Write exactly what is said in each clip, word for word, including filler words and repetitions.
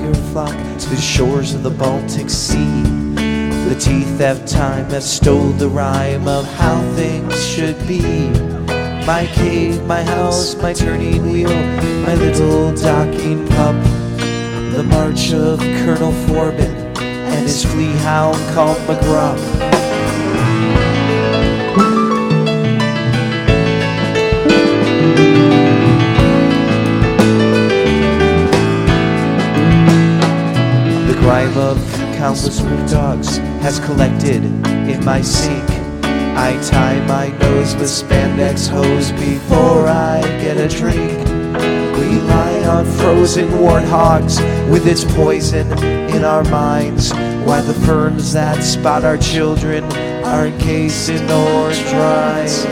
your flock to the shores of the Baltic Sea. The teeth of time have stole the rhyme of how things should be. My cave, my house, my turning wheel, my little docking pup. The march of Colonel Forbin and his flea hound called McGruff. The grime of countless wolf dogs has collected in my sink. I tie my nose with spandex hose before I get a drink. We lie on frozen warthogs with its poison in our minds, while the ferns that spot our children are encased in orange rind.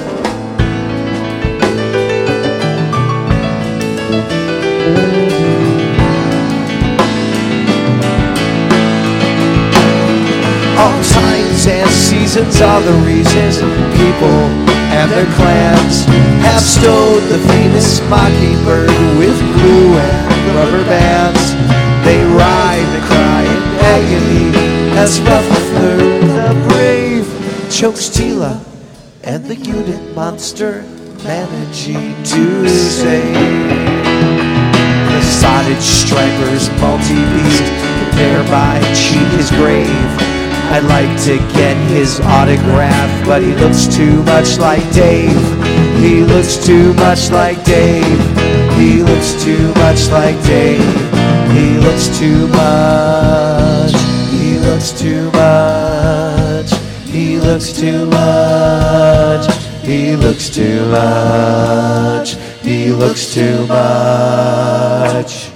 All times and seasons are the reasons people and their clans have stowed the famous mockingbird with glue and rubber bands. They ride the cry in agony as Ruffler the brave chokes Tila and the unit monster managing to save. The sodded stripers multi-beast thereby cheat his grave. I'd like to get his autograph, but he looks too much like Dave. He looks too much like Dave. He looks too much like Dave. He looks too much. He looks too much. He looks too much. He looks too much. He looks too much.